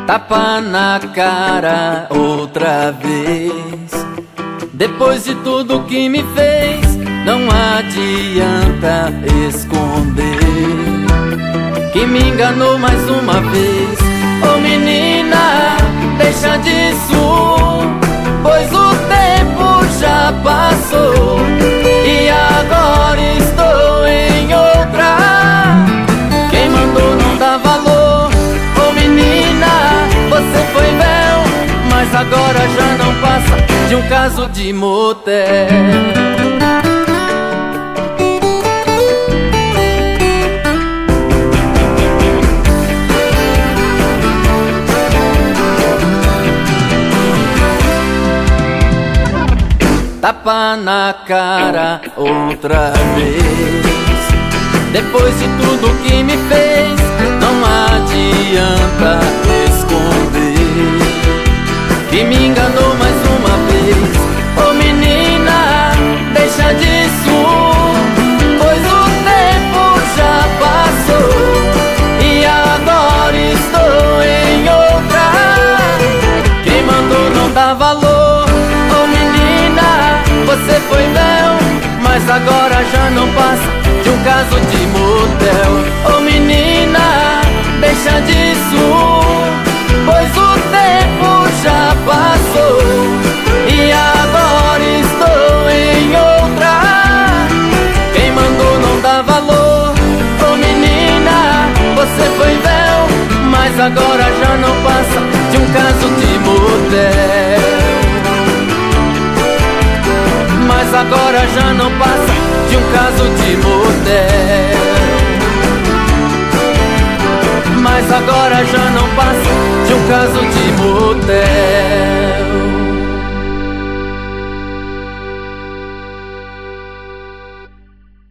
Tapa na cara outra vez. Depois de tudo que me fez, não adianta esconder que me enganou mais uma vez. Ô menina, deixa disso, pois o tempo já passou e agora estou em outra. Quem mandou não dá valor. Ô menina, você foi véu, mas agora já não passa de um caso de motel. Tapa na cara outra vez. Depois de tudo que me fez, não adianta esconder que me enganou mais uma vez. Ô menina, deixa disso, pois o tempo já passou e agora estou em outra. Quem mandou não dá valor. Ô menina, você foi véu, mas agora já não passa de um caso de motel. Ô menina, deixa disso, pois o tempo já passou e agora estou em outra. Quem mandou não dá valor. Ô menina, você foi véu, mas agora já não passa de um caso de motel. Mas agora já não passa de um caso de motel. Mas agora já não passa de um caso de motel.